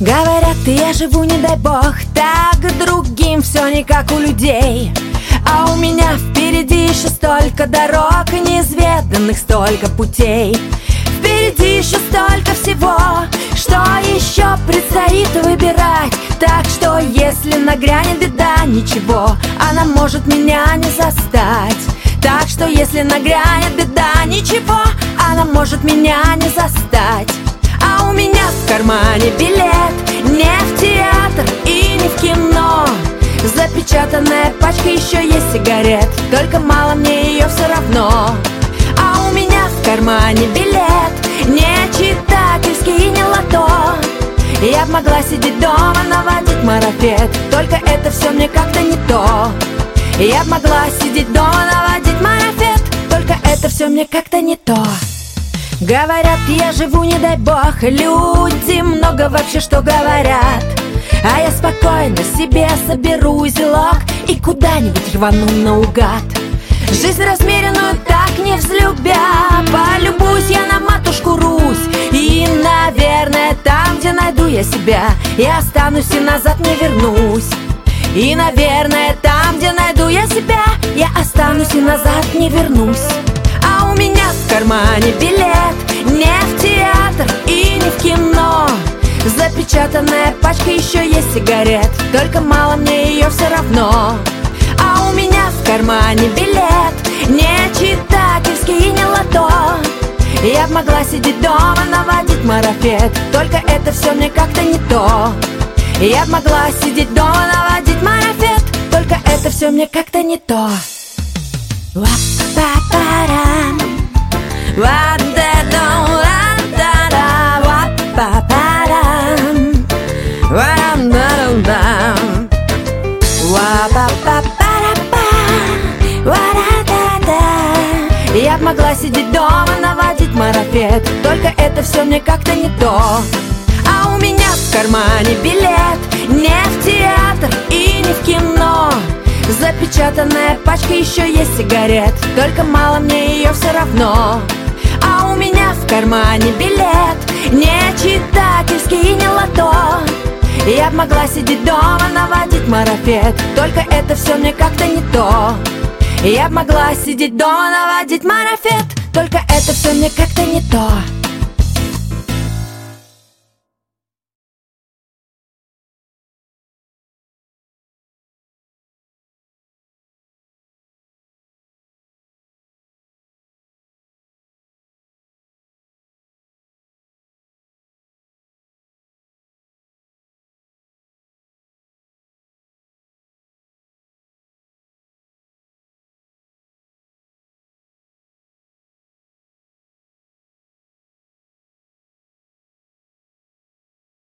Говорят, я живу, не дай бог, так другим все не как у людей. А у меня впереди еще столько дорог, неизведанных столько путей. Впереди еще столько всего, что еще предстоит выбирать. Так что если нагрянет беда, ничего, она может меня не застать. Так что если нагрянет беда, ничего, она может меня не застать. А у меня в кармане билет не в театр и не в кино. Запечатанная пачка, еще есть сигарет, только мало мне ее все равно. А у меня в кармане билет не читательский и не лото. Я б могла сидеть дома, наводить марафет, только это все мне как-то не то. Я б могла сидеть дома, наводить марафет, только это все мне как-то не то. Говорят, я живу, не дай бог, люди много вообще что говорят. А я спокойно себе соберу узелок и куда-нибудь рвану наугад. Жизнь размеренную так не взлюбя, полюбуюсь я на матушку Русь. И, наверное, там, где найду я себя, я останусь и назад не вернусь. И, наверное, там, где найду я себя, я останусь и назад не вернусь. А у меня в кармане билет не в театр и не в кино. Запечатанная пачка, еще есть сигарет, только мало мне ее все равно. А у меня в кармане билет не читательский и не лото. Я б могла сидеть дома, наводить марафет, только это все мне как-то не то. Я б могла сидеть дома, наводить марафет, только это все мне как-то не то. Ва-па-па-рам, ва-да-дам, ва-да-да, ва-па-па-рам, ва-дам-да-дам-дам, ва-па-па-па-ра-па, ва-да-да-да. Я б могла сидеть дома, наводить марафет, только это все мне как-то не то. А у меня в кармане билет не в театр и не в кино. Запечатанная пачка, еще есть сигарет, только мало мне ее все равно. А у меня в кармане билет не читательский и не лото. Я б могла сидеть дома, наводить марафет, только это все мне как-то не то. Я б могла сидеть дома, наводить марафет, только это все мне как-то не то.